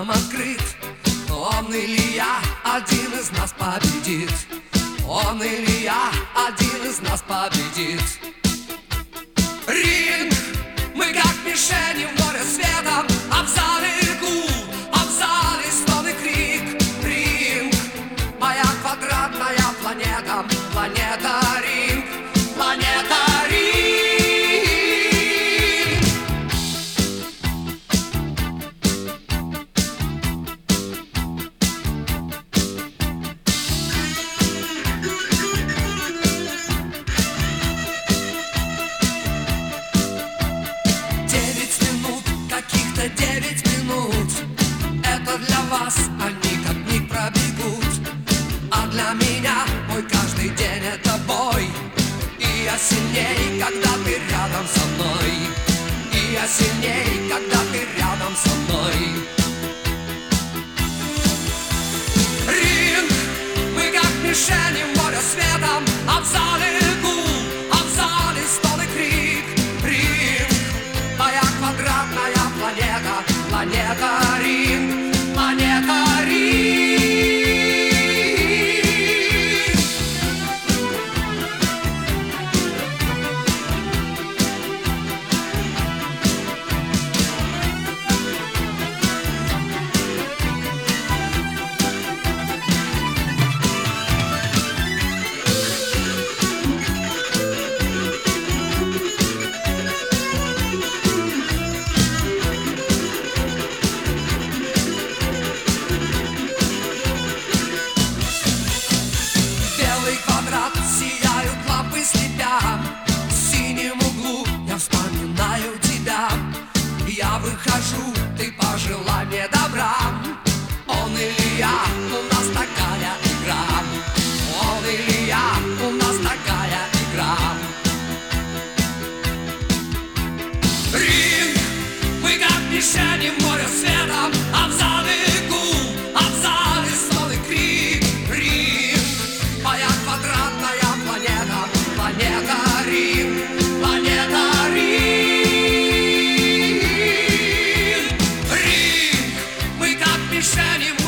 нам открыт. Он или я, один из нас победит. Он или я, один из нас победит. Ринг, мы как мишени в море светом, а в зале гул, а в зале стон и крик. Ринг, моя квадратная планета, планета ринг, планета ринг. Каких-то 9 минут, это для вас, они как миг пробегут. А для меня мой каждый день это бой. И я сильней, когда ты рядом со мной. И я сильней, когда ты рядом со мной. Ринг, мы как мишени в море светом, а в зале гул, а в зале стон и крик. Ринг, моя квадратная планета, планета ринг, планета ринг. Сияют лампы слепя, в синем углу я вспоминаю тебя. Я выхожу, ты пожелай мне добра. Он или я, у нас такая игра. Он или я, у нас такая игра. Ринг, мы как мишени в море светом, а в зале гул, а в зале стон и крик. Ринг, моя квадратная планета, планета ринг, планета ринг. Ринг, мы как мишени в